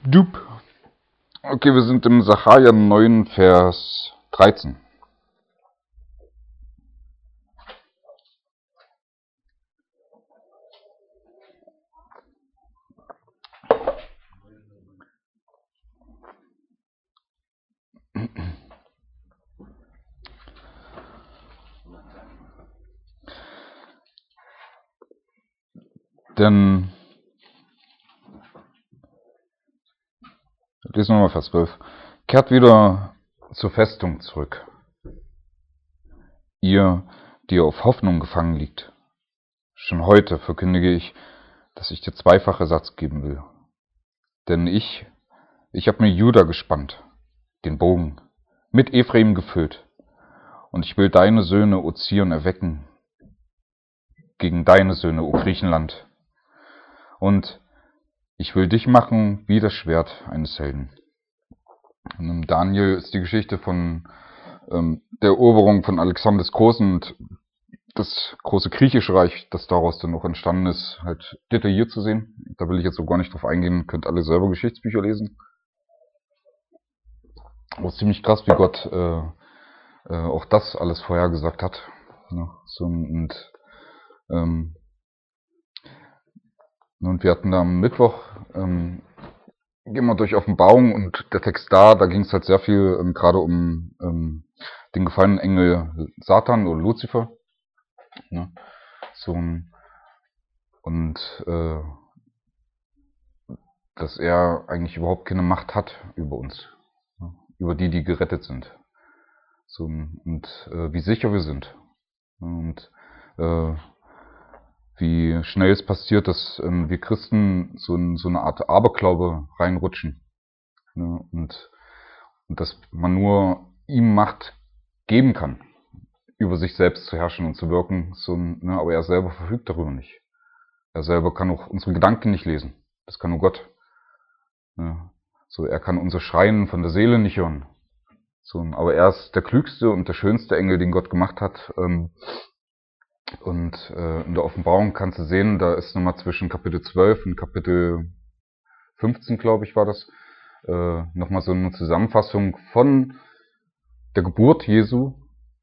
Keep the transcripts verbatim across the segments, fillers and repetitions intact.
Dup. Okay, wir sind im Sacharja neun, Vers dreizehn. Denn, lesen wir mal Vers zwölf. Kehrt wieder zur Festung zurück, ihr, die auf Hoffnung gefangen liegt. Schon heute verkündige ich, dass ich dir zweifach Ersatz geben will. Denn ich, ich habe mir Juda gespannt, den Bogen, mit Ephraim gefüllt. Und ich will deine Söhne, O Zion, erwecken gegen deine Söhne, O Griechenland. Und ich will dich machen wie das Schwert eines Helden. Und in Daniel ist die Geschichte von ähm, der Eroberung von Alexander des Großen und das große griechische Reich, das daraus dann noch entstanden ist, halt detailliert zu sehen. Da will ich jetzt so gar nicht drauf eingehen, könnt alle selber Geschichtsbücher lesen. Aber es ist ziemlich krass, wie Gott äh, äh, auch das alles vorhergesagt hat. Ja, so, und, ähm, und wir hatten da am Mittwoch, ähm, gehen wir durch Offenbarung und der Text da, da ging es halt sehr viel ähm, gerade um ähm, den gefallenen Engel Satan oder Luzifer. Ne? So, und äh, dass er eigentlich überhaupt keine Macht hat über uns, ne? Über die, die gerettet sind. So, und äh, wie sicher wir sind. Und äh, wie schnell es passiert, dass ähm, wir Christen so, in, so eine Art Aberglaube reinrutschen. Ne? Und, und dass man nur ihm Macht geben kann, über sich selbst zu herrschen und zu wirken, so, ne? Aber er selber verfügt darüber nicht. Er selber kann auch unsere Gedanken nicht lesen. Das kann nur Gott. Ne? So, er kann unser Schreien von der Seele nicht hören. So, aber er ist der klügste und der schönste Engel, den Gott gemacht hat. Ähm, Und äh, in der Offenbarung kannst du sehen, da ist nochmal zwischen Kapitel zwölf und Kapitel fünfzehn, glaube ich, war das, äh, nochmal so eine Zusammenfassung von der Geburt Jesu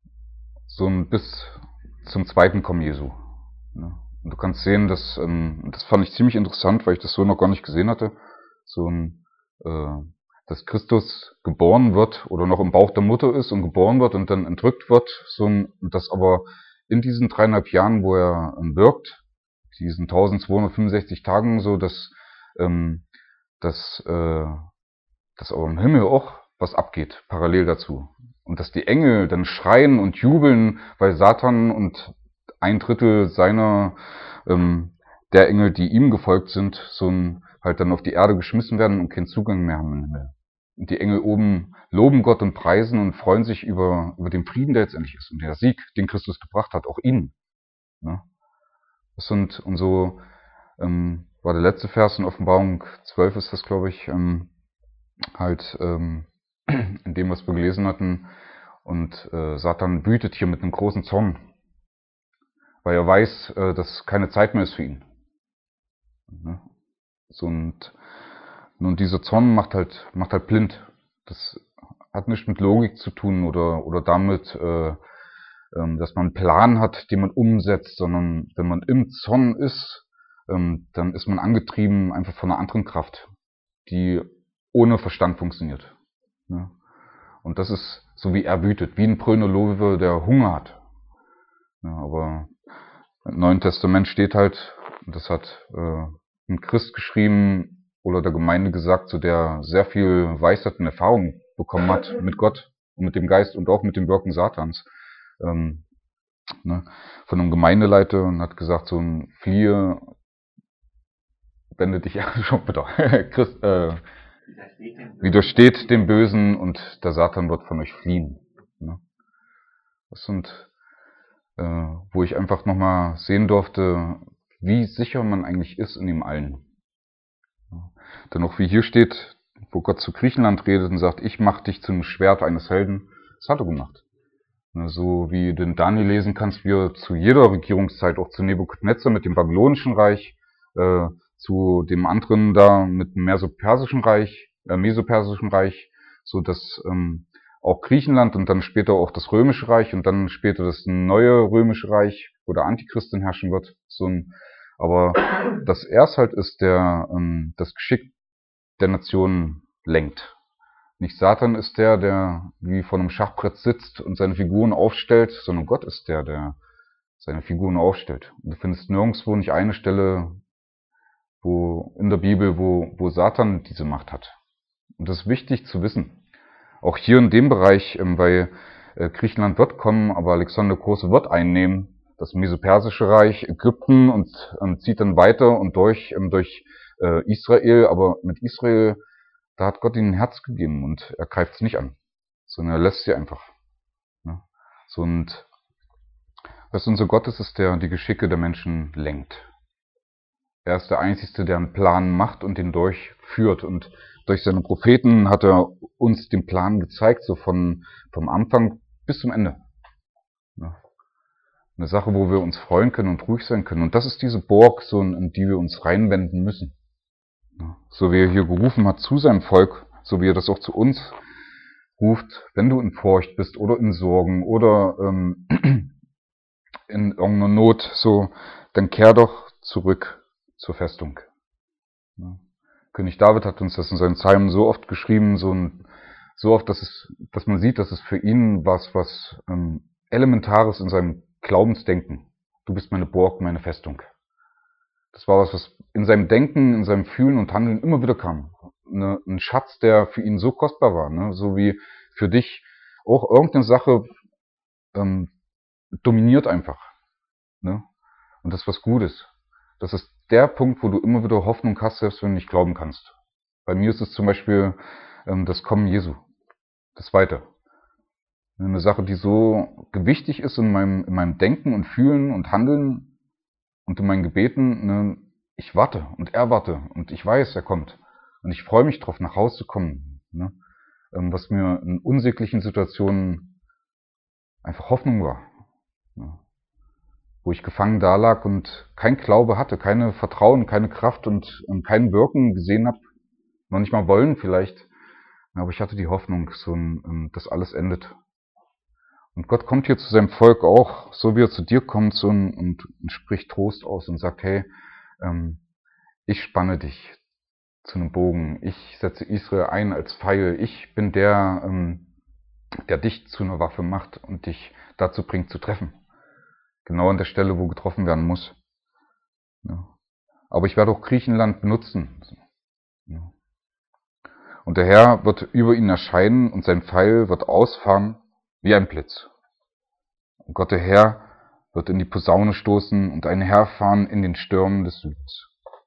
so ein bis zum zweiten Kommen Jesu. Ne? Und du kannst sehen, dass, ähm, das fand ich ziemlich interessant, weil ich das so noch gar nicht gesehen hatte, so ein, äh, dass Christus geboren wird oder noch im Bauch der Mutter ist und geboren wird und dann entrückt wird, so ein, und das aber in diesen dreieinhalb Jahren, wo er ähm, wirkt, diesen eintausendzweihundertfünfundsechzig Tagen, so dass, ähm, dass, äh, dass aber im Himmel auch was abgeht, parallel dazu. Und dass die Engel dann schreien und jubeln, weil Satan und ein Drittel seiner, ähm, der Engel, die ihm gefolgt sind, so ein, halt dann auf die Erde geschmissen werden und keinen Zugang mehr haben im Himmel. Und die Engel oben loben Gott und preisen und freuen sich über, über den Frieden, der jetzt endlich ist und der Sieg, den Christus gebracht hat, auch ihnen. Ne? Das sind, und so ähm, war der letzte Vers in Offenbarung zwölf ist das, glaube ich, ähm, halt ähm, in dem, was wir gelesen hatten. Und äh, Satan wütet hier mit einem großen Zorn, weil er weiß, äh, dass keine Zeit mehr ist für ihn. Ne? So, und nun dieser Zorn macht halt macht halt blind. Das hat nichts mit Logik zu tun oder oder damit, äh, ähm, dass man einen Plan hat, den man umsetzt, sondern wenn man im Zorn ist, ähm, dann ist man angetrieben einfach von einer anderen Kraft, die ohne Verstand funktioniert. Ne? Und das ist so, wie er wütet, wie ein brüllender Löwe, der Hunger hat. Ja, aber im Neuen Testament steht halt, das hat äh, ein Christ geschrieben oder der Gemeinde gesagt, so der sehr viel Weisheit und Erfahrung bekommen hat mit Gott und mit dem Geist und auch mit dem Wirken Satans. Ähm, ne, von einem Gemeindeleiter und hat gesagt, so ein Fliehe, wende dich ja schon bitte, Christ, äh, widersteht dem Bösen und der Satan wird von euch fliehen. Ne? Das sind, äh, wo ich einfach nochmal sehen durfte, wie sicher man eigentlich ist in dem Allen. Ja. Denn auch wie hier steht, wo Gott zu Griechenland redet und sagt, ich mache dich zum Schwert eines Helden, das hat er gemacht. Ne, so wie du in Daniel lesen kannst, wie er zu jeder Regierungszeit, auch zu Nebukadnezar mit dem babylonischen Reich, äh, zu dem anderen da mit dem Mesopersischen Reich, äh, Mesopersischen Reich, so dass ähm, auch Griechenland und dann später auch das Römische Reich und dann später das neue Römische Reich, wo der Antichrist dann herrschen wird. So ein, aber dass er es halt ist, der ähm, das Geschick der Nationen lenkt. Nicht Satan ist der, der wie vor einem Schachbrett sitzt und seine Figuren aufstellt, sondern Gott ist der, der seine Figuren aufstellt. Und du findest nirgendwo nicht eine Stelle, wo in der Bibel, wo, wo Satan diese Macht hat. Und das ist wichtig zu wissen. Auch hier in dem Bereich, weil äh, Griechenland wird kommen, aber Alexander der Große wird einnehmen, das Mesopersische Reich, Ägypten und ähm, zieht dann weiter und durch, ähm, durch äh, Israel. Aber mit Israel, da hat Gott ihnen ein Herz gegeben und er greift es nicht an, sondern er lässt sie einfach. Ja. So, und was unser Gott ist, ist der die Geschicke der Menschen lenkt. Er ist der Einzige, der einen Plan macht und den durchführt. Und durch seine Propheten hat er uns den Plan gezeigt, so von vom Anfang bis zum Ende. Ja. Eine Sache, wo wir uns freuen können und ruhig sein können. Und das ist diese Burg, so in die wir uns reinwenden müssen. Ja. So wie er hier gerufen hat zu seinem Volk, so wie er das auch zu uns ruft, wenn du in Furcht bist oder in Sorgen oder ähm, in irgendeiner Not, so, dann kehr doch zurück zur Festung. Ja. König David hat uns das in seinen Psalmen so oft geschrieben, so, ein, so oft, dass es, dass man sieht, dass es für ihn was, was ähm, Elementares in seinem Glaubensdenken. Du bist meine Burg, meine Festung. Das war was, was in seinem Denken, in seinem Fühlen und Handeln immer wieder kam. Eine, ein Schatz, der für ihn so kostbar war, ne? So wie für dich auch irgendeine Sache ähm, dominiert einfach. Ne? Und das ist was Gutes. Das ist der Punkt, wo du immer wieder Hoffnung hast, selbst wenn du nicht glauben kannst. Bei mir ist es zum Beispiel ähm, das Kommen Jesu. Das Weite. Eine Sache, die so gewichtig ist in meinem, in meinem Denken und Fühlen und Handeln und in meinen Gebeten. Ne? Ich warte und er warte und ich weiß, er kommt. Und ich freue mich drauf, nach Hause zu kommen. Ne? Ähm, was mir in unsäglichen Situationen einfach Hoffnung war. Ne? Wo ich gefangen da lag und kein Glaube hatte, keine Vertrauen, keine Kraft und, und kein Wirken gesehen habe, noch nicht mal wollen vielleicht, aber ich hatte die Hoffnung, so, dass alles endet. Und Gott kommt hier zu seinem Volk auch, so wie er zu dir kommt, so, und, und spricht Trost aus und sagt, hey, ähm, ich spanne dich zu einem Bogen, ich setze Israel ein als Pfeil, ich bin der, ähm, der dich zu einer Waffe macht und dich dazu bringt zu treffen. Genau an der Stelle, wo getroffen werden muss. Ja. Aber ich werde auch Griechenland benutzen. Ja. Und der Herr wird über ihn erscheinen und sein Pfeil wird ausfahren wie ein Blitz. Und Gott der Herr wird in die Posaune stoßen und einherfahren in den Stürmen des Südens.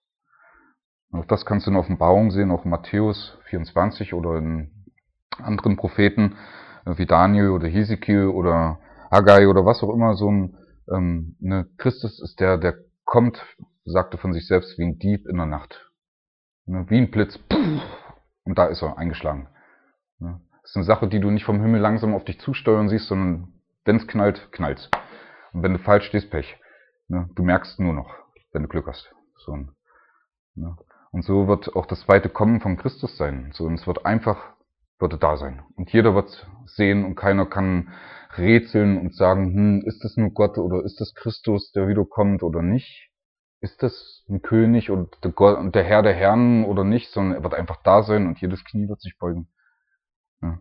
Und auch das kannst du in Offenbarung sehen, auch in Matthäus vierundzwanzig oder in anderen Propheten wie Daniel oder Hesekiel oder Haggai oder was auch immer, so ein Ähm, ne, Christus ist der, der kommt, sagte von sich selbst, wie ein Dieb in der Nacht. Ne, wie ein Blitz. Pff, und da ist er eingeschlagen. Ne, das ist eine Sache, die du nicht vom Himmel langsam auf dich zusteuern siehst, sondern wenn es knallt, knallt's. Und wenn du falsch stehst, Pech. Ne, du merkst nur noch, wenn du Glück hast. So, ne. Und so wird auch das zweite Kommen von Christus sein. So, und es wird einfach, wird er da sein. Und jeder wird sehen und keiner kann rätseln und sagen, hm, ist das nur Gott oder ist das Christus, der wiederkommt oder nicht? Ist das ein König und der, Gott, und der Herr der Herren oder nicht? Sondern er wird einfach da sein und jedes Knie wird sich beugen. Ja.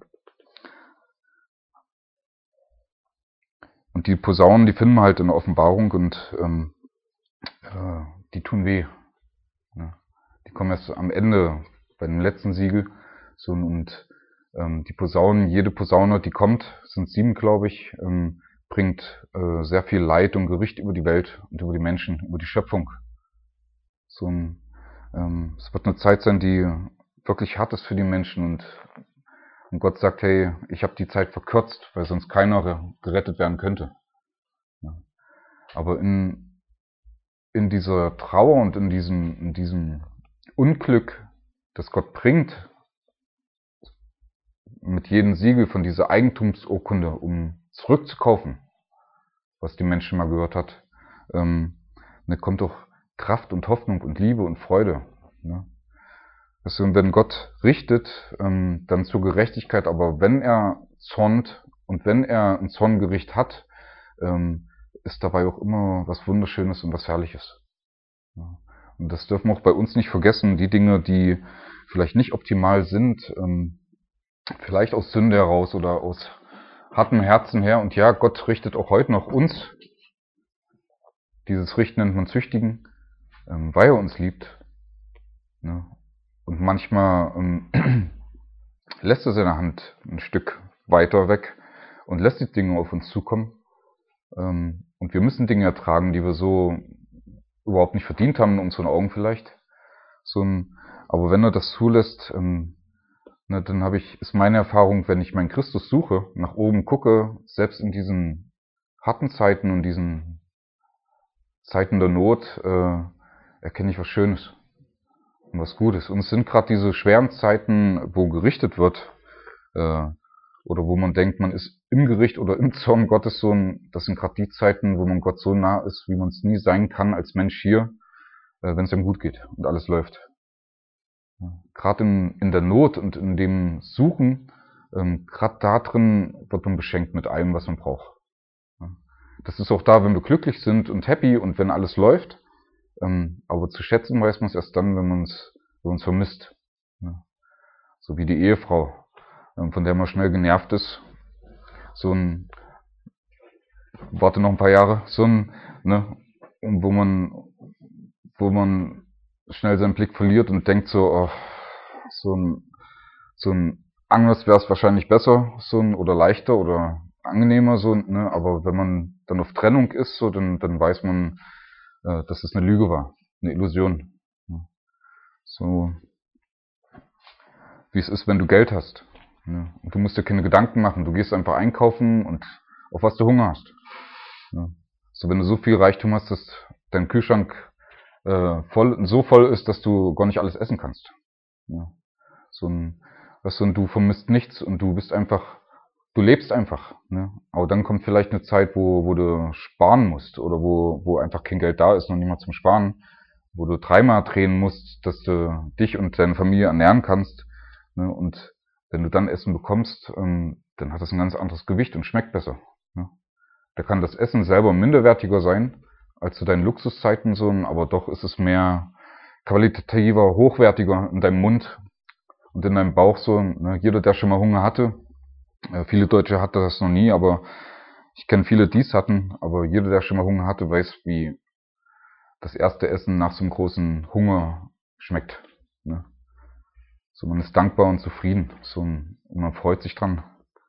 Und die Posaunen, die finden wir halt in der Offenbarung und ähm, äh, die tun weh. Ja. Die kommen erst am Ende bei dem letzten Siegel. So, und ähm, die Posaunen, jede Posaune, die kommt, sind sieben, glaube ich, ähm, bringt äh, sehr viel Leid und Gericht über die Welt und über die Menschen, über die Schöpfung. So ein, ähm, es wird eine Zeit sein, die wirklich hart ist für die Menschen und, und Gott sagt, hey, ich habe die Zeit verkürzt, weil sonst keiner gerettet werden könnte. Ja. Aber in, in dieser Trauer und in diesem, in diesem Unglück, das Gott bringt, mit jedem Siegel von dieser Eigentumsurkunde, um zurückzukaufen, was die Menschen mal gehört hat, ähm, da kommt doch Kraft und Hoffnung und Liebe und Freude. Ne? Also wenn Gott richtet, ähm, dann zur Gerechtigkeit, aber wenn er zornt und wenn er ein Zorngericht hat, ähm, ist dabei auch immer was Wunderschönes und was Herrliches. Ja. Und das dürfen wir auch bei uns nicht vergessen, die Dinge, die vielleicht nicht optimal sind, ähm, vielleicht aus Sünde heraus oder aus hartem Herzen her. Und ja, Gott richtet auch heute noch uns. Dieses Richten nennt man Züchtigen, ähm, weil er uns liebt. Ne? Und manchmal ähm, lässt er seine Hand ein Stück weiter weg und lässt die Dinge auf uns zukommen. Ähm, und wir müssen Dinge ertragen, die wir so überhaupt nicht verdient haben, in unseren Augen vielleicht. So ein, aber wenn er das zulässt, ähm, ne, dann habe ich, ist meine Erfahrung, wenn ich meinen Christus suche, nach oben gucke, selbst in diesen harten Zeiten und diesen Zeiten der Not, äh, erkenne ich was Schönes und was Gutes. Und es sind gerade diese schweren Zeiten, wo gerichtet wird, äh, oder wo man denkt, man ist im Gericht oder im Zorn Gottes so ein, das sind gerade die Zeiten, wo man Gott so nah ist, wie man es nie sein kann als Mensch hier, äh, wenn es einem gut geht und alles läuft. Ja. Gerade in, in der Not und in dem Suchen, ähm, gerade da drin wird man beschenkt mit allem, was man braucht. Ja. Das ist auch da, wenn wir glücklich sind und happy und wenn alles läuft, ähm, aber zu schätzen weiß man es erst dann, wenn man es wenn man es vermisst. Ja. So wie die Ehefrau, ähm, von der man schnell genervt ist. So ein, warte noch ein paar Jahre, so ein, ne, wo man, wo man schnell seinen Blick verliert und denkt so, oh, so ein, so ein anders wäre es wahrscheinlich besser, so ein, oder leichter oder angenehmer, so, ne, aber wenn man dann auf Trennung ist, so, dann, dann weiß man, äh, dass es eine Lüge war, eine Illusion. So, wie es ist, wenn du Geld hast. Ne? Und du musst dir keine Gedanken machen, du gehst einfach einkaufen und auf was du Hunger hast. Ne? So, wenn du so viel Reichtum hast, dass dein Kühlschrank äh, voll, so voll ist, dass du gar nicht alles essen kannst. Ne? So ein, was so ein, du vermisst nichts und du bist einfach, du lebst einfach. Ne? Aber dann kommt vielleicht eine Zeit, wo, wo du sparen musst oder wo, wo einfach kein Geld da ist und niemand zum Sparen, wo du dreimal drehen musst, dass du dich und deine Familie ernähren kannst. Ne? Und wenn du dann Essen bekommst, ähm, dann hat das ein ganz anderes Gewicht und schmeckt besser. Ne? Da kann das Essen selber minderwertiger sein als zu deinen Luxuszeiten, so, aber doch ist es mehr qualitativer, hochwertiger in deinem Mund und in deinem Bauch so. Ne? Jeder, der schon mal Hunger hatte, äh, viele Deutsche hatten das noch nie, aber ich kenne viele, die es hatten, aber jeder, der schon mal Hunger hatte, weiß, wie das erste Essen nach so einem großen Hunger schmeckt. Ne? So, man ist dankbar und zufrieden, so, und man freut sich dran.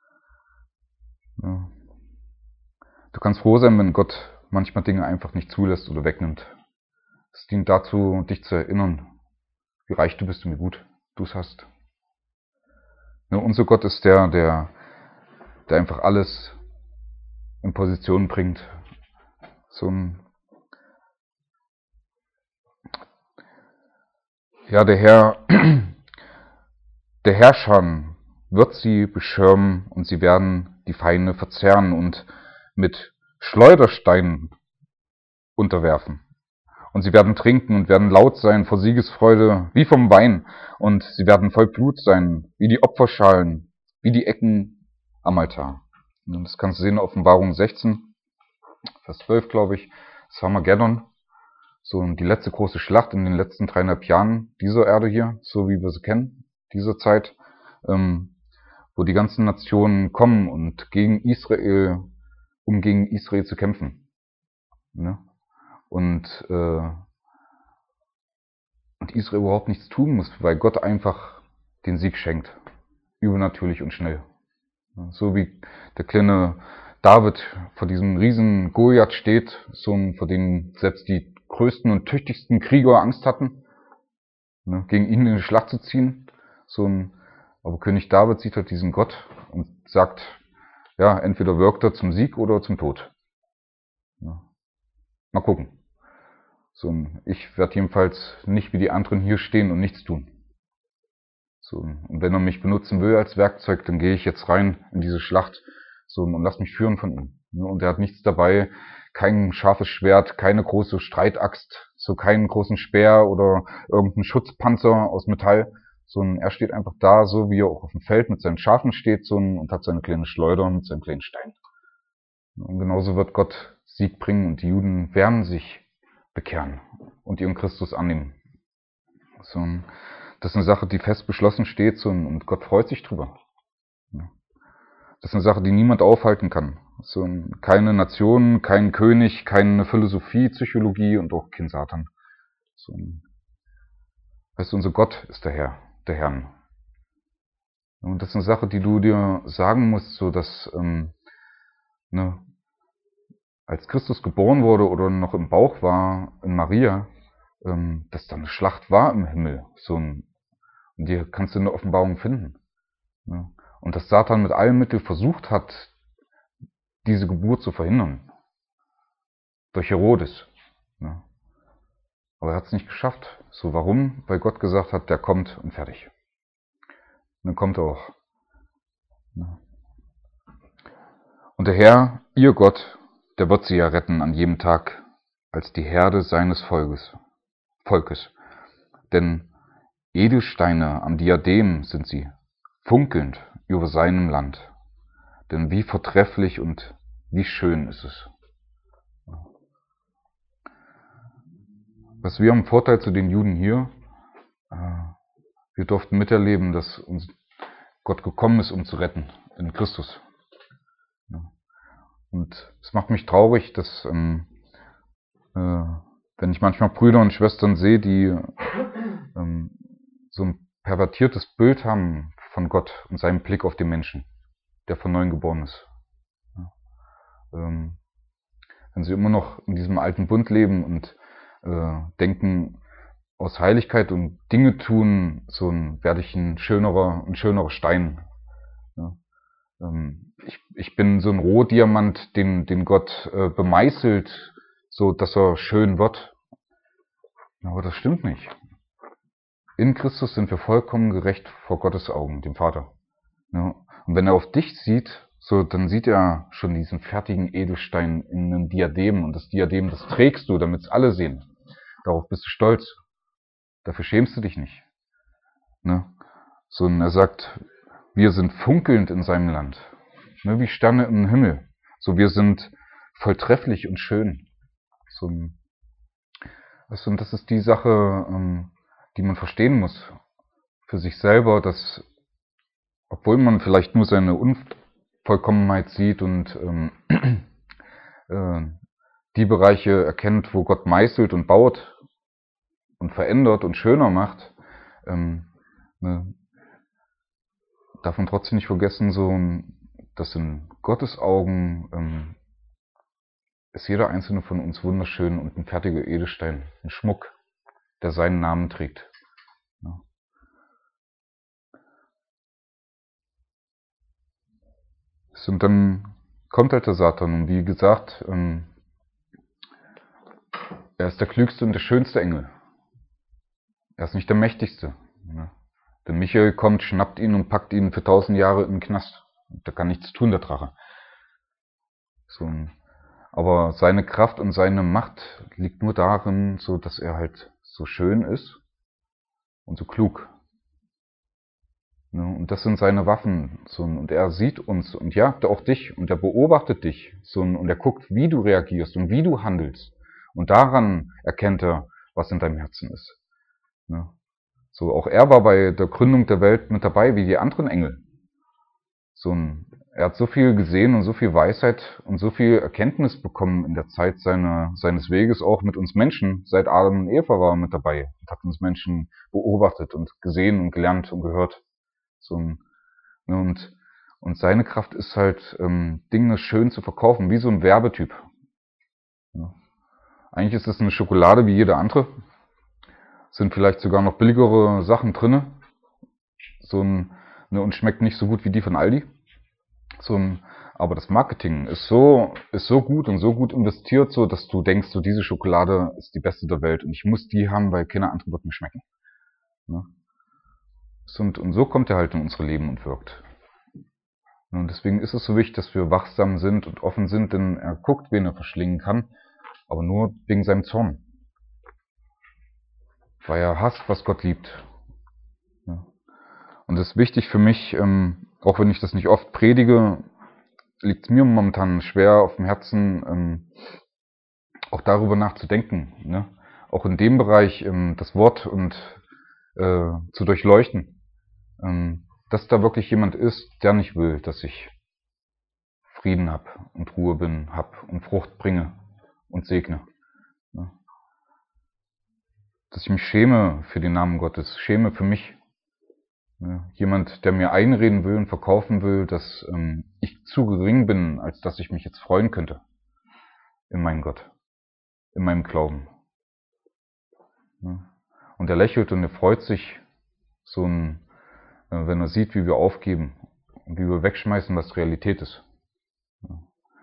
Ja. Du kannst froh sein, wenn Gott manchmal Dinge einfach nicht zulässt oder wegnimmt. Es dient dazu, dich zu erinnern, wie reich du bist und wie gut du es hast. Ja, unser Gott ist der, der, der einfach alles in Position bringt. So ein, ja, der Herr, der Herrscher wird sie beschirmen und sie werden die Feinde verzehren und mit Schleudersteinen unterwerfen. Und sie werden trinken und werden laut sein vor Siegesfreude wie vom Wein. Und sie werden voll Blut sein, wie die Opferschalen, wie die Ecken am Altar. Und das kannst du sehen in Offenbarung sechzehn, Vers zwölf, glaube ich. Das Armageddon. So die letzte große Schlacht in den letzten dreieinhalb Jahren dieser Erde hier, so wie wir sie kennen, dieser Zeit, ähm, wo die ganzen Nationen kommen und gegen Israel, um gegen Israel zu kämpfen. Ne? Und, äh, und Israel überhaupt nichts tun muss, weil Gott einfach den Sieg schenkt. Übernatürlich und schnell. So wie der kleine David vor diesem riesen Goliath steht, so vor dem selbst die größten und tüchtigsten Krieger Angst hatten, ne, gegen ihn in die Schlacht zu ziehen. So ein, aber König David sieht halt diesen Gott und sagt, ja, entweder wirkt er zum Sieg oder zum Tod. Ja. Mal gucken. So, ich werde jedenfalls nicht wie die anderen hier stehen und nichts tun. So, und wenn er mich benutzen will als Werkzeug, dann gehe ich jetzt rein in diese Schlacht so, und lass mich führen von ihm. Ne? Und er hat nichts dabei, kein scharfes Schwert, keine große Streitaxt, so keinen großen Speer oder irgendeinen Schutzpanzer aus Metall, sondern er steht einfach da, so wie er auch auf dem Feld mit seinen Schafen steht, so ein, und hat seine kleine Schleuder mit seinem kleinen Stein. Und genauso wird Gott Sieg bringen und die Juden werden sich bekehren und ihren Christus annehmen. So, das ist eine Sache, die fest beschlossen steht, so, und Gott freut sich drüber. Das ist eine Sache, die niemand aufhalten kann. So, keine Nation, kein König, keine Philosophie, Psychologie und auch kein Satan. So, weißt du, unser Gott ist der Herr, der Herrn. Und das ist eine Sache, die du dir sagen musst, so dass ähm, ne, als Christus geboren wurde oder noch im Bauch war, in Maria, ähm, dass da eine Schlacht war im Himmel. So ein, und die kannst du in der Offenbarung finden. Ne? Und dass Satan mit allen Mitteln versucht hat, diese Geburt zu verhindern. Durch Herodes. Ne? Aber er hat es nicht geschafft. So, warum? Weil Gott gesagt hat, der kommt und fertig. Und dann kommt er auch. Ne? Und der Herr, ihr Gott, der wird sie ja retten an jedem Tag als die Herde seines Volkes. Volkes. Denn Edelsteine am Diadem sind sie, funkelnd über seinem Land. Denn wie vortrefflich und wie schön ist es. Was wir haben Vorteil zu den Juden hier, wir durften miterleben, dass uns Gott gekommen ist, um zu retten, in Christus. Und es macht mich traurig, dass ähm, äh, wenn ich manchmal Brüder und Schwestern sehe, die ähm, so ein pervertiertes Bild haben von Gott und seinem Blick auf den Menschen, der von neuem geboren ist. Ja. Ähm, wenn sie immer noch in diesem alten Bund leben und äh, denken, aus Heiligkeit und Dinge tun, so ein, werde ich ein schönerer, ein schönerer Stein. Ja. Ähm, ich, ich bin so ein Rohdiamant, den, den Gott äh, bemeißelt, so dass er schön wird. Aber das stimmt nicht. In Christus sind wir vollkommen gerecht vor Gottes Augen, dem Vater. Ja. Und wenn er auf dich sieht, so, dann sieht er schon diesen fertigen Edelstein in einem Diadem. Und das Diadem, das trägst du, damit es alle sehen. Darauf bist du stolz. Dafür schämst du dich nicht. Ne? So, und er sagt, wir sind funkelnd in seinem Land. Ne, wie Sterne im Himmel. So, wir sind volltrefflich und schön. So, also, und das ist die Sache, ähm, die man verstehen muss für sich selber, dass, obwohl man vielleicht nur seine Unvollkommenheit sieht und ähm, äh, die Bereiche erkennt, wo Gott meißelt und baut und verändert und schöner macht, ähm, ne, darf man trotzdem nicht vergessen, so, dass in Gottes Augen ähm, ist jeder einzelne von uns wunderschön und ein fertiger Edelstein, ein Schmuck, der seinen Namen trägt. Ja. Und dann kommt halt der Satan und wie gesagt, ähm, er ist der klügste und der schönste Engel. Er ist nicht der mächtigste. Ne? Der Michael kommt, schnappt ihn und packt ihn für tausend Jahre in den Knast. Der kann nichts tun, der Drache. So, aber seine Kraft und seine Macht liegt nur darin, so dass er halt so schön ist und so klug. Und das sind seine Waffen. Und er sieht uns und ja, auch dich und er beobachtet dich. Und er guckt, wie du reagierst und wie du handelst. Und daran erkennt er, was in deinem Herzen ist. So, auch er war bei der Gründung der Welt mit dabei, wie die anderen Engel. So, er hat so viel gesehen und so viel Weisheit und so viel Erkenntnis bekommen in der Zeit seiner, seines Weges, auch mit uns Menschen. Seit Adam und Eva war er mit dabei und hat uns Menschen beobachtet und gesehen und gelernt und gehört. So, und, und seine Kraft ist halt, ähm, Dinge schön zu verkaufen, wie so ein Werbetyp. Ja. Eigentlich ist es eine Schokolade wie jede andere. Sind vielleicht sogar noch billigere Sachen drinne. So ein, ne, und schmeckt nicht so gut wie die von Aldi. So ein, aber das Marketing ist so, ist so gut und so gut investiert, so dass du denkst, so diese Schokolade ist die beste der Welt und ich muss die haben, weil keine andere wird mir schmecken. Ja. Und, und so kommt er halt in unsere Leben und wirkt. Und deswegen ist es so wichtig, dass wir wachsam sind und offen sind, denn er guckt, wen er verschlingen kann, aber nur wegen seinem Zorn. Weil er hasst, was Gott liebt. Ja. Und es ist wichtig für mich, ähm, auch wenn ich das nicht oft predige, liegt es mir momentan schwer auf dem Herzen, ähm, auch darüber nachzudenken. Ne? Auch in dem Bereich ähm, das Wort und äh, zu durchleuchten. Ähm, dass da wirklich jemand ist, der nicht will, dass ich Frieden hab und Ruhe bin, hab und Frucht bringe und segne. Ne? Dass ich mich schäme für den Namen Gottes, schäme für mich. Ne? Jemand, der mir einreden will und verkaufen will, dass ähm, ich zu gering bin, als dass ich mich jetzt freuen könnte in meinen Gott, in meinem Glauben. Ne? Und er lächelt und er freut sich, so ein, äh, wenn er sieht, wie wir aufgeben und wie wir wegschmeißen, was Realität ist. Ja.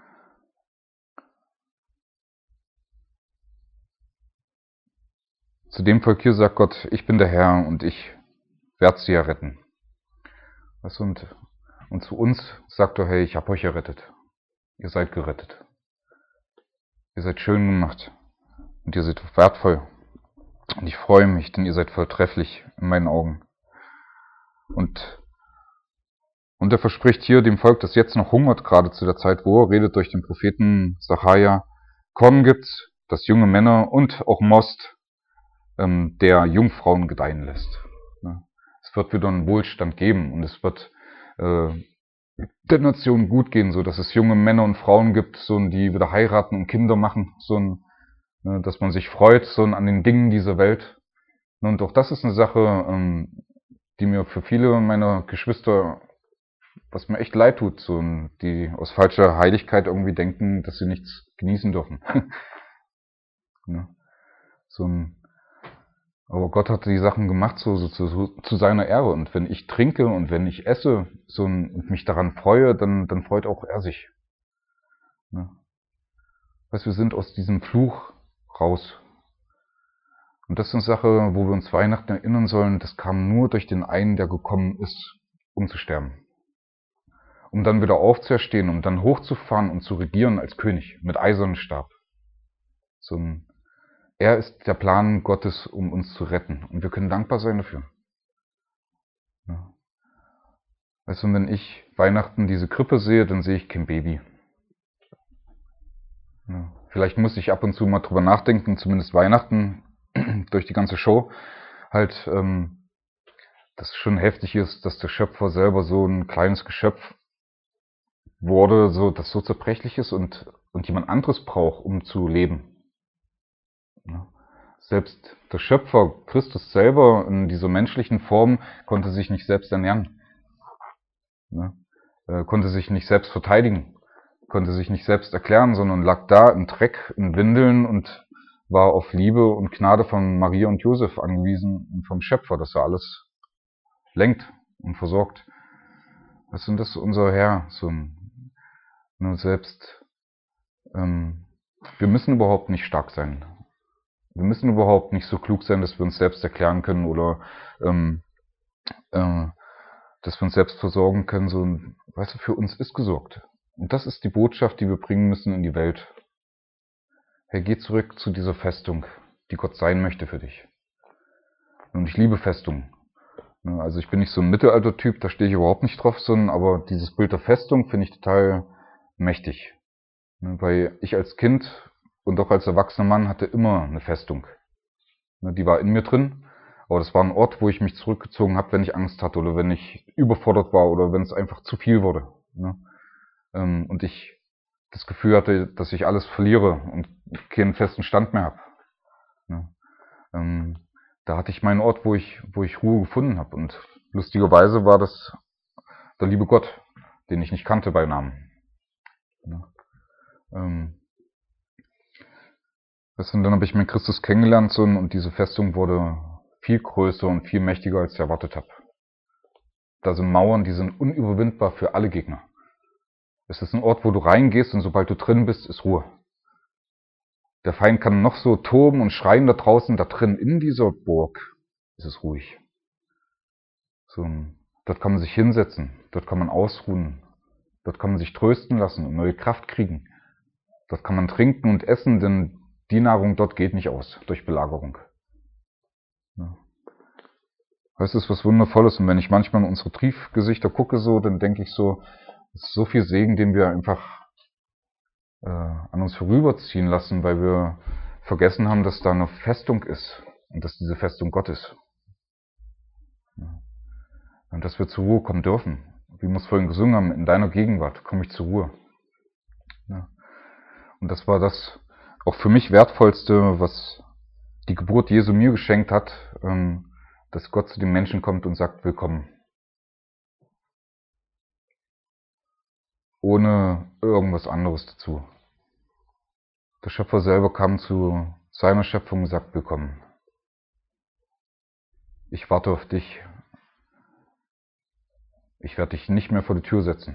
Zu dem Volk hier sagt Gott, ich bin der Herr und ich werde sie ja retten. Und, und zu uns sagt er, hey, ich habe euch errettet. Ihr seid gerettet. Ihr seid schön gemacht und ihr seid wertvoll. Und ich freue mich, denn ihr seid vortrefflich in meinen Augen. Und, und er verspricht hier dem Volk, das jetzt noch hungert, gerade zu der Zeit, wo er redet durch den Propheten Sacharja, Korn gibt's, das junge Männer und auch Most, ähm, der Jungfrauen gedeihen lässt. Es wird wieder einen Wohlstand geben und es wird äh, der Nation gut gehen, so dass es junge Männer und Frauen gibt, so die wieder heiraten und Kinder machen, so ein, ne, dass man sich freut, so an den Dingen dieser Welt. Und auch das ist eine Sache, ähm, die mir für viele meiner Geschwister, was mir echt leid tut, so die aus falscher Heiligkeit irgendwie denken, dass sie nichts genießen dürfen. Ne? So ein Aber Gott hat die Sachen gemacht so, so zu, zu seiner Ehre. Und wenn ich trinke und wenn ich esse so und mich daran freue, dann, dann freut auch er sich. Ne? Weißt, wir sind aus diesem Fluch raus. Und das ist eine Sache, wo wir uns Weihnachten erinnern sollen, das kam nur durch den einen, der gekommen ist, um zu sterben. Um dann wieder aufzuerstehen, um dann hochzufahren und zu regieren als König mit eisernem Stab. So ein Er ist der Plan Gottes, um uns zu retten. Und wir können dankbar sein dafür. Ja. Weißt du, wenn ich Weihnachten diese Krippe sehe, dann sehe ich kein Baby. Ja. Vielleicht muss ich ab und zu mal drüber nachdenken, zumindest Weihnachten, durch die ganze Show, halt, ähm, dass es schon heftig ist, dass der Schöpfer selber so ein kleines Geschöpf wurde, so, das so zerbrechlich ist und, und jemand anderes braucht, um zu leben. Ja. Selbst der Schöpfer, Christus selber, in dieser menschlichen Form, konnte sich nicht selbst ernähren. Ja. Äh, konnte sich nicht selbst verteidigen, konnte sich nicht selbst erklären, sondern lag da im Dreck, in Windeln und war auf Liebe und Gnade von Maria und Josef angewiesen und vom Schöpfer, dass er alles lenkt und versorgt. Was sind das unser Herr? So nur selbst. Ähm, wir müssen überhaupt nicht stark sein. Wir müssen überhaupt nicht so klug sein, dass wir uns selbst erklären können oder ähm, äh, dass wir uns selbst versorgen können. So, weißt du, für uns ist gesorgt. Und das ist die Botschaft, die wir bringen müssen in die Welt. Hey, geh zurück zu dieser Festung, die Gott sein möchte für dich. Und ich liebe Festungen. Also ich bin nicht so ein Mittelalter-Typ, da stehe ich überhaupt nicht drauf, sondern aber dieses Bild der Festung finde ich total mächtig. Weil ich als Kind und auch als erwachsener Mann hatte immer eine Festung. Die war in mir drin, aber das war ein Ort, wo ich mich zurückgezogen habe, wenn ich Angst hatte oder wenn ich überfordert war oder wenn es einfach zu viel wurde. Und ich das Gefühl hatte, dass ich alles verliere und keinen festen Stand mehr habe. Da hatte ich meinen Ort, wo ich, wo ich Ruhe gefunden habe. Und lustigerweise war das der liebe Gott, den ich nicht kannte bei Namen. Ähm, und dann habe ich mit Christus kennengelernt so, und diese Festung wurde viel größer und viel mächtiger, als ich erwartet habe. Da sind Mauern, die sind unüberwindbar für alle Gegner. Es ist ein Ort, wo du reingehst und sobald du drin bist, ist Ruhe. Der Feind kann noch so toben und schreien da draußen, da drin in dieser Burg ist es ruhig. So, dort kann man sich hinsetzen, dort kann man ausruhen, Dort kann man sich trösten lassen und neue Kraft kriegen. Dort kann man trinken und essen, denn die Nahrung dort geht nicht aus durch Belagerung. Ja. Das ist was Wundervolles. Und wenn ich manchmal in unsere Triefgesichter gucke, so, dann denke ich so, es ist so viel Segen, den wir einfach äh, an uns vorüberziehen lassen, weil wir vergessen haben, dass da eine Festung ist und dass diese Festung Gott ist. Ja. Und dass wir zur Ruhe kommen dürfen. Wie wir es vorhin gesungen haben, in deiner Gegenwart komme ich zur Ruhe. Ja. Und das war das auch für mich Wertvollste, was die Geburt Jesu mir geschenkt hat, ähm, dass Gott zu den Menschen kommt und sagt, willkommen. Ohne irgendwas anderes dazu. Der Schöpfer selber kam zu seiner Schöpfung und sagt, willkommen. Ich warte auf dich. Ich werde dich nicht mehr vor die Tür setzen.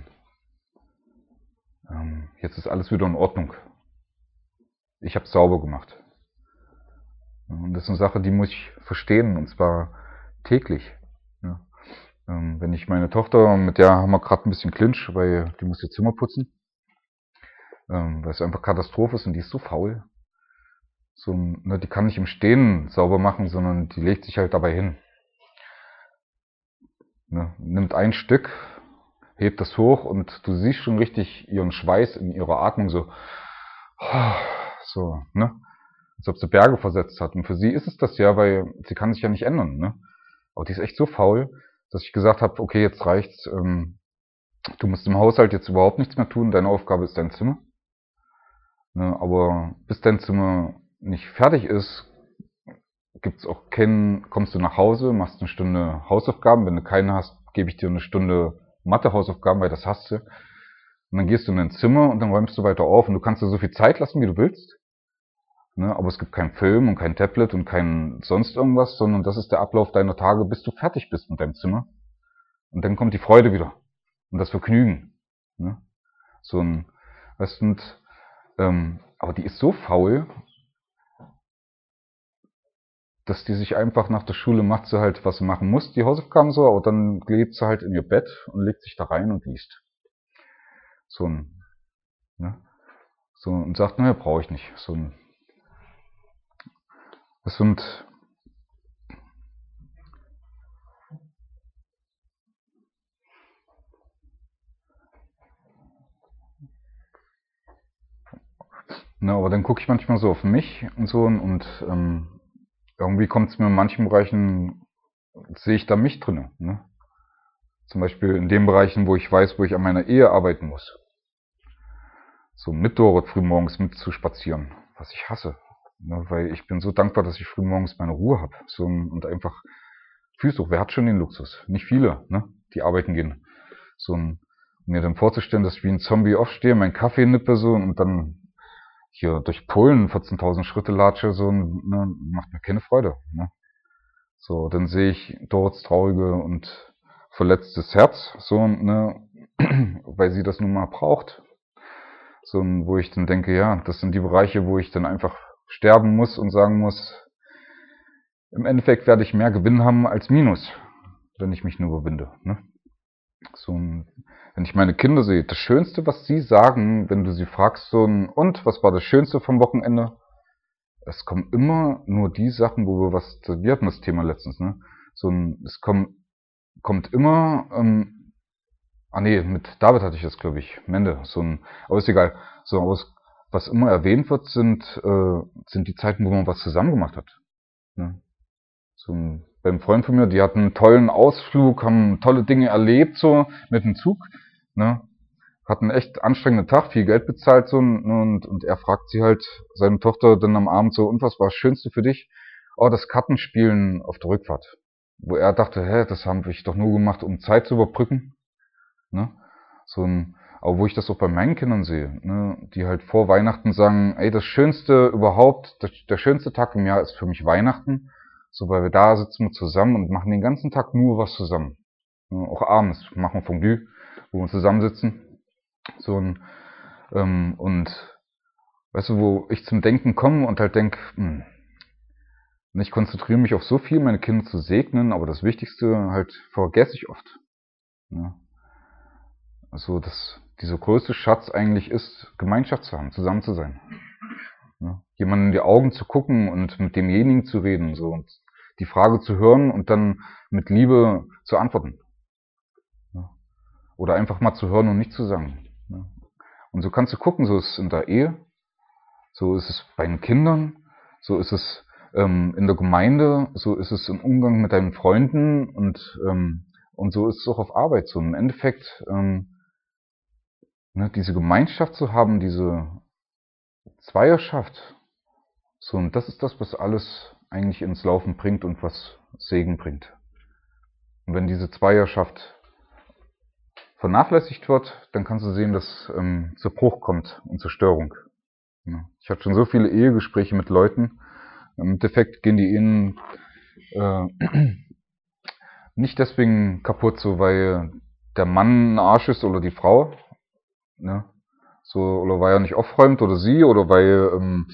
Ähm, jetzt ist alles wieder in Ordnung. Ich habe es sauber gemacht. Und das ist eine Sache, die muss ich verstehen, und zwar täglich. Ja. Ähm, wenn ich meine Tochter, mit der haben wir gerade ein bisschen Clinch, weil die muss ihr Zimmer putzen, ähm, weil es einfach Katastrophe ist und die ist so faul. So, ne, die kann nicht im Stehen sauber machen, sondern die legt sich halt dabei hin. Ne, nimmt ein Stück, hebt das hoch und du siehst schon richtig ihren Schweiß in ihrer Atmung so, so, ne? Als ob sie Berge versetzt hat. Und für sie ist es das ja, weil sie kann sich ja nicht ändern, ne? Aber die ist echt so faul, dass ich gesagt habe, okay, jetzt reicht's. Ähm, du musst im Haushalt jetzt überhaupt nichts mehr tun. Deine Aufgabe ist dein Zimmer. Ne? Aber bis dein Zimmer nicht fertig ist, gibt's auch keinen, kommst du nach Hause, machst eine Stunde Hausaufgaben. Wenn du keine hast, gebe ich dir eine Stunde Mathe-Hausaufgaben, weil das hast du. Und dann gehst du in dein Zimmer und dann räumst du weiter auf. Und du kannst dir so viel Zeit lassen, wie du willst. Ne, aber es gibt keinen Film und kein Tablet und kein sonst irgendwas, sondern das ist der Ablauf deiner Tage, bis du fertig bist mit deinem Zimmer. Und dann kommt die Freude wieder und das Vergnügen. Ne? So ein, weißt du, und, ähm, aber die ist so faul, dass die sich einfach nach der Schule macht sie halt, was sie machen muss, die Hausaufgaben so, aber dann geht sie halt in ihr Bett und legt sich da rein und liest. So ein, ne? So, und sagt, naja, brauche ich nicht. So ein, das sind, ne, aber dann gucke ich manchmal so auf mich und so und, und ähm, irgendwie kommt es mir in manchen Bereichen, sehe ich da mich drin. Ne? Zum Beispiel in den Bereichen, wo ich weiß, wo ich an meiner Ehe arbeiten muss. So mit Dorot frühmorgens mit zu spazieren, was ich hasse. Ne? Weil ich bin so dankbar, dass ich frühmorgens meine Ruhe habe. So, und einfach, fühlst du, wer hat schon den Luxus? Nicht viele, ne? Die arbeiten gehen. So, um mir dann vorzustellen, dass ich wie ein Zombie aufstehe, meinen Kaffee nippe so und dann hier durch Polen vierzehntausend Schritte latsche, so, ne, macht mir keine Freude. Ne? So, dann sehe ich Dorots traurige und verletztes Herz, so, ne, weil sie das nun mal braucht. So, wo ich dann denke, ja, das sind die Bereiche, wo ich dann einfach sterben muss und sagen muss, im Endeffekt werde ich mehr Gewinn haben als Minus, wenn ich mich nur überwinde. Ne? So, wenn ich meine Kinder sehe, das Schönste, was sie sagen, wenn du sie fragst, so, und was war das Schönste vom Wochenende? Es kommen immer nur die Sachen, wo wir was, wir hatten das Thema letztens, ne? So ein, es kommt, kommt immer, ähm, ah nee, mit David hatte ich das, glaube ich, Mende, so ein, aber ist egal. So, aber es, was immer erwähnt wird, sind, äh, sind die Zeiten, wo man was zusammen gemacht hat. Ne? So ein, beim Freund von mir, die hatten einen tollen Ausflug, haben tolle Dinge erlebt, so, mit dem Zug, ne? Hatten einen echt anstrengenden Tag, viel Geld bezahlt so und, und er fragt sie halt, seine Tochter dann am Abend so, und was war das Schönste für dich? Oh, das Kartenspielen auf der Rückfahrt. Wo er dachte, hä, das haben wir doch nur gemacht, um Zeit zu überbrücken. Ne? So ein, aber wo ich das auch bei meinen Kindern sehe, ne? Die halt vor Weihnachten sagen, ey, das Schönste überhaupt, das, der schönste Tag im Jahr ist für mich Weihnachten. So, weil wir da sitzen wir zusammen und machen den ganzen Tag nur was zusammen. Ne? Auch abends machen wir Fondue, wo wir zusammensitzen. So ein, ähm, und weißt du, wo ich zum Denken komme und halt denke, hm, ich konzentriere mich auf so viel, meine Kinder zu segnen, aber das Wichtigste halt vergesse ich oft. Ja. Also das, dieser größte Schatz eigentlich ist, Gemeinschaft zu haben, zusammen zu sein. Ja, jemanden in die Augen zu gucken und mit demjenigen zu reden, so, und die Frage zu hören und dann mit Liebe zu antworten. Ja, oder einfach mal zu hören und nicht zu sagen. Ja, und so kannst du gucken, so ist es in der Ehe, so ist es bei den Kindern, so ist es ähm, in der Gemeinde, so ist es im Umgang mit deinen Freunden und ähm, und so ist es auch auf Arbeit. So im Endeffekt ähm, ne, diese Gemeinschaft zu haben, diese Zweierschaft, so, und das ist das, was alles eigentlich ins Laufen bringt und was Segen bringt. Und wenn diese Zweierschaft vernachlässigt wird, dann kannst du sehen, dass ähm, zu Bruch kommt und Zerstörung. Ja. Ich hatte schon so viele Ehegespräche mit Leuten. Im Endeffekt gehen die Ehen äh, nicht deswegen kaputt, so weil der Mann ein Arsch ist oder die Frau, ne? So, oder weil er nicht aufräumt oder sie, oder weil ähm,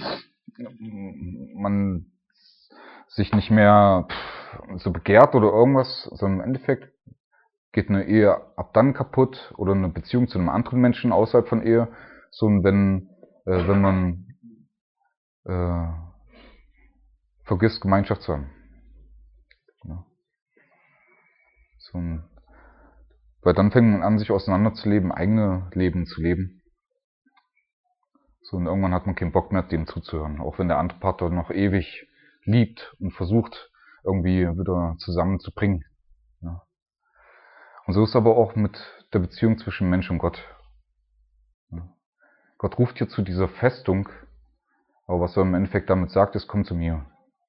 man sich nicht mehr pff, so begehrt oder irgendwas, sondern im Endeffekt geht eine Ehe ab dann kaputt oder eine Beziehung zu einem anderen Menschen außerhalb von Ehe, so wenn äh, wenn man äh, vergisst, Gemeinschaft zu haben. Ja. So, weil dann fängt man an, sich auseinanderzuleben, eigene Leben zu leben. So, und irgendwann hat man keinen Bock mehr, dem zuzuhören, auch wenn der andere Partner noch ewig liebt und versucht, irgendwie wieder zusammenzubringen. Ja. Und so ist es aber auch mit der Beziehung zwischen Mensch und Gott. Ja. Gott ruft hier zu dieser Festung, aber was er im Endeffekt damit sagt, ist, komm zu mir.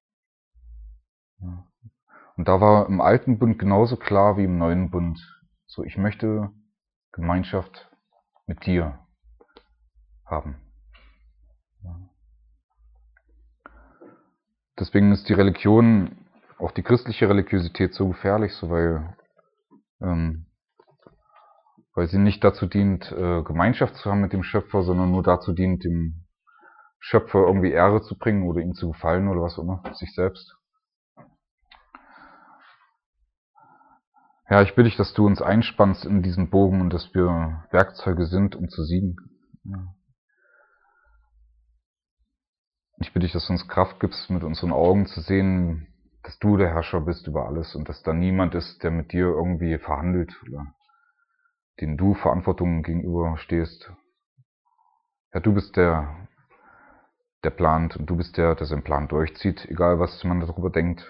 Ja. Und da war im alten Bund genauso klar wie im neuen Bund. So, ich möchte Gemeinschaft mit dir haben. Ja. Deswegen ist die Religion, auch die christliche Religiosität, so gefährlich, so weil, ähm, weil sie nicht dazu dient, äh, Gemeinschaft zu haben mit dem Schöpfer, sondern nur dazu dient, dem Schöpfer irgendwie Ehre zu bringen oder ihm zu gefallen oder was auch immer, sich selbst. Ja, ich bitte dich, dass du uns einspannst in diesen Bogen und dass wir Werkzeuge sind, um zu siegen. Ja. Ich bitte dich, dass du uns Kraft gibst, mit unseren Augen zu sehen, dass du der Herrscher bist über alles und dass da niemand ist, der mit dir irgendwie verhandelt oder dem du Verantwortung gegenüber stehst. Ja, du bist der, der plant, und du bist der, der seinen Plan durchzieht, egal was man darüber denkt.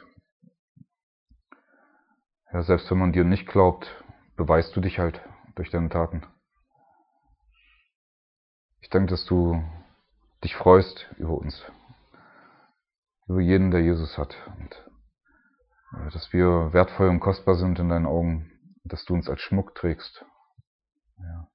Ja, selbst wenn man dir nicht glaubt, beweist du dich halt durch deine Taten. Ich danke, dass du dich freust über uns, über jeden, der Jesus hat, und ja, dass wir wertvoll und kostbar sind in deinen Augen, dass du uns als Schmuck trägst. Ja.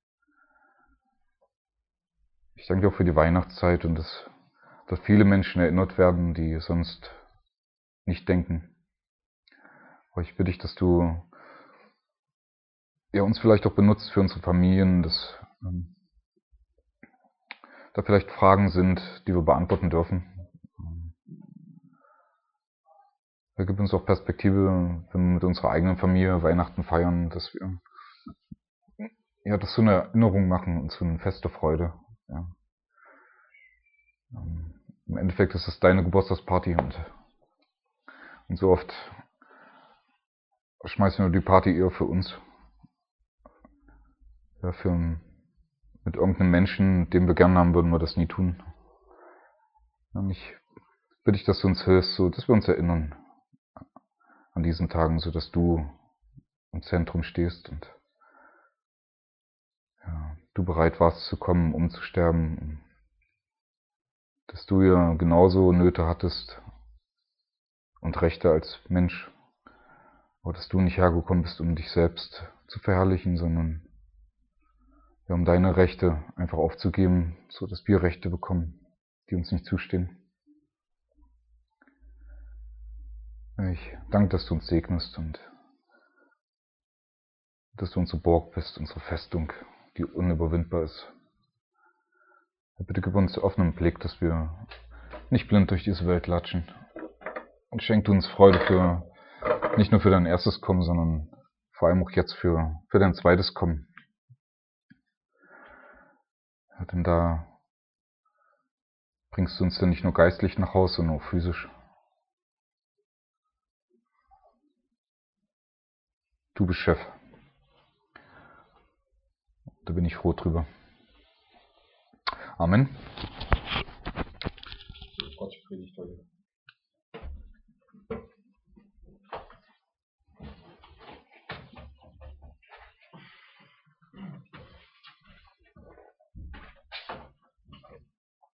Ich danke dir auch für die Weihnachtszeit und dass, dass viele Menschen erinnert werden, die sonst nicht denken. Aber ich bitte dich, dass du ja, uns vielleicht auch benutzt für unsere Familien, dass ähm, da vielleicht Fragen sind, die wir beantworten dürfen. Da gibt uns auch Perspektive, wenn wir mit unserer eigenen Familie Weihnachten feiern, dass wir ja, das so eine Erinnerung machen und so eine feste Freude. Ja. Ähm, Im Endeffekt ist es deine Geburtstagsparty und, und so oft schmeißen wir die Party eher für uns. Ja, für mit irgendeinem Menschen, den wir gerne haben, würden wir das nie tun. Und ich bitte dich, dass du uns hilfst, so dass wir uns erinnern an diesen Tagen, so dass du im Zentrum stehst und ja, du bereit warst zu kommen, um zu sterben, dass du ja genauso Nöte hattest und Rechte als Mensch, aber dass du nicht hergekommen bist, um dich selbst zu verherrlichen, sondern ja, um deine Rechte einfach aufzugeben, so dass wir Rechte bekommen, die uns nicht zustehen. Ich danke, dass du uns segnest und dass du unsere Burg bist, unsere Festung, die unüberwindbar ist. Bitte gib uns offenen Blick, dass wir nicht blind durch diese Welt latschen. Und schenk uns Freude für, nicht nur für dein erstes Kommen, sondern vor allem auch jetzt für, für dein zweites Kommen. Denn da bringst du uns dann nicht nur geistlich nach Hause, sondern auch physisch. Du bist Chef. Da bin ich froh drüber. Amen. Gott predigt heute.